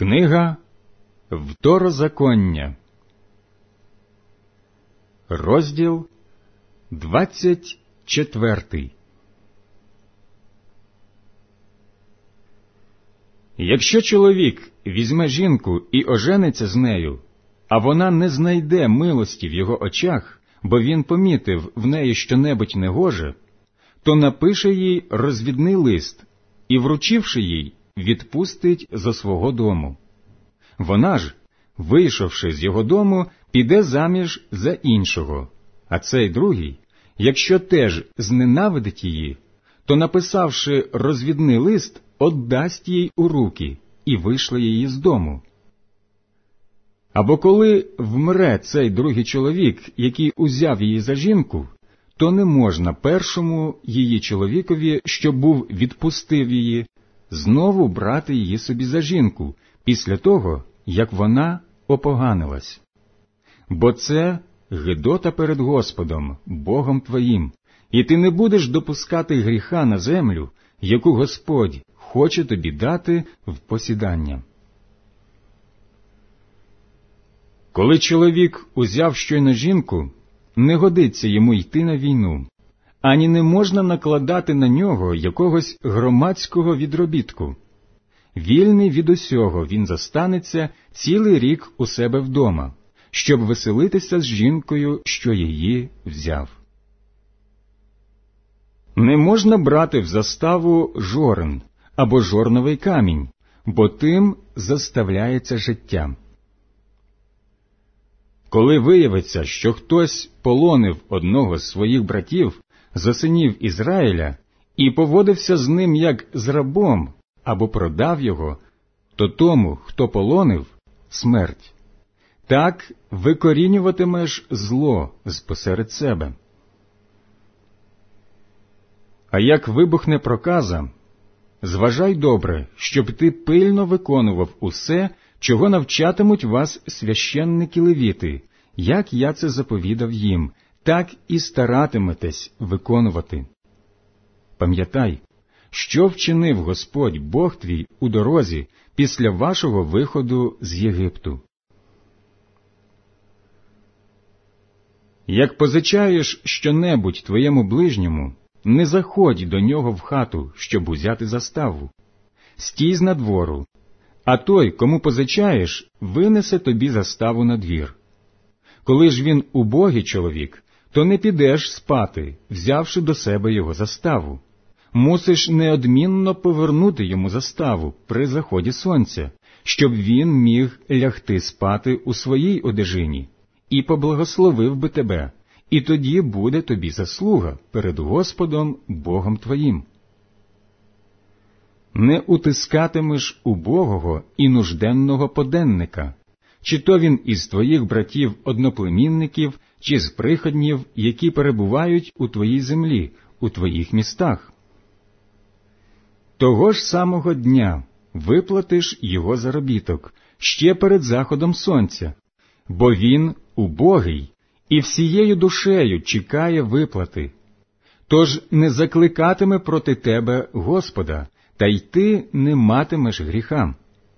Книга Второзаконня, розділ 24. Якщо чоловік візьме жінку і ожениться з нею, а вона не знайде милості в його очах, бо він помітив в неї що-небудь негоже, то напише їй розвідний лист і, вручивши їй, відпустить зо свого дому. Вона ж, вийшовши з його дому, піде заміж за іншого, а цей другий, якщо теж зненавидить її, то, написавши розвідний лист, отдасть їй у руки і вишле її з дому. Або коли вмре цей другий чоловік, який узяв її за жінку, то не можна першому її чоловікові, що був відпустив її, знову брати її собі за жінку, після того, як вона опоганилась. Бо це гидота перед Господом, Богом твоїм, і ти не будеш допускати гріха на землю, яку Господь хоче тобі дати в посідання. Коли чоловік узяв щойно жінку, не годиться йому йти на війну, ані не можна накладати на нього якогось громадського відробітку. Вільний від усього він зостанеться цілий рік у себе вдома, щоб веселитися з жінкою, що її взяв. Не можна брати в заставу жорен або жорновий камінь, бо тим заставляється життя. Коли виявиться, що хтось полонив одного з своїх братів, зо синів Ізраїля, і поводився з ним як з рабом, або продав його, то тому, хто полонив, смерть. Так викорінюватимеш зло спосеред себе. А як вибухне проказа, зважай добре, щоб ти пильно виконував усе, чого навчатимуть вас священники-левіти, як я це заповідав їм, так і старатиметесь виконувати. Пам'ятай, що вчинив Господь Бог твій у дорозі після вашого виходу з Єгипту. Як позичаєш щонебудь твоєму ближньому, не заходь до нього в хату, щоб узяти заставу. Стій знадвору, а той, кому позичаєш, винесе тобі заставу на двір. Коли ж він убогий чоловік, то не підеш спати, взявши до себе його заставу. Мусиш неодмінно повернути йому заставу при заході сонця, щоб він міг лягти спати у своїй одежині, і поблагословив би тебе, і тоді буде тобі заслуга перед Господом Богом твоїм. Не утискатимеш убогого і нужденного поденника, чи то він із твоїх братів-одноплемінників, чи з приходнів, які перебувають у твоїй землі, у твоїх містах. Того ж самого дня виплатиш його заробіток ще перед заходом сонця, бо він убогий і всією душею чекає виплати. Тож не закликатиме проти тебе Господа, та й ти не матимеш гріха.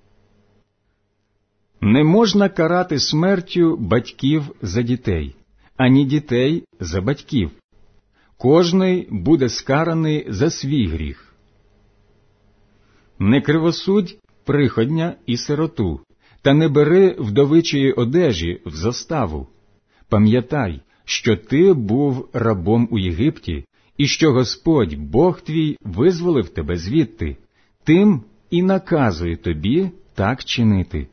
Не можна карати смертю батьків за дітей, ані дітей за батьків. Кожний буде скараний за свій гріх. Не кривосудь приходня і сироту, та не бери вдовичої одежі в заставу. Пам'ятай, що ти був рабом у Єгипті, і що Господь, Бог твій, визволив тебе звідти, тим і наказує тобі так чинити.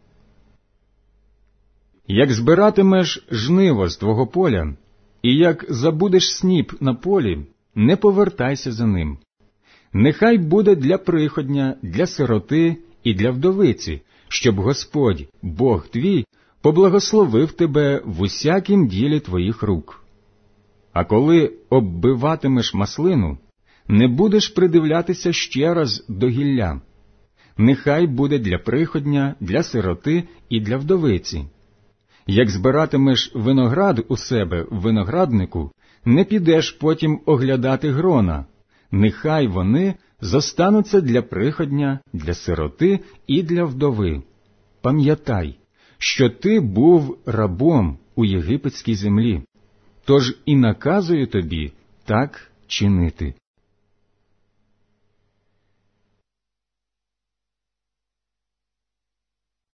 Як збиратимеш жниво з твого поля, і як забудеш сніп на полі, не повертайся за ним. Нехай буде для приходня, для сироти і для вдовиці, щоб Господь, Бог твій, поблагословив тебе в усякім ділі твоїх рук. А коли оббиватимеш маслину, не будеш придивлятися ще раз до гілля. Нехай буде для приходня, для сироти і для вдовиці. Як збиратимеш виноград у себе в винограднику, не підеш потім оглядати грона. Нехай вони зостануться для приходня, для сироти і для вдови. Пам'ятай, що ти був рабом у єгипетській землі, тож і наказую тобі так чинити.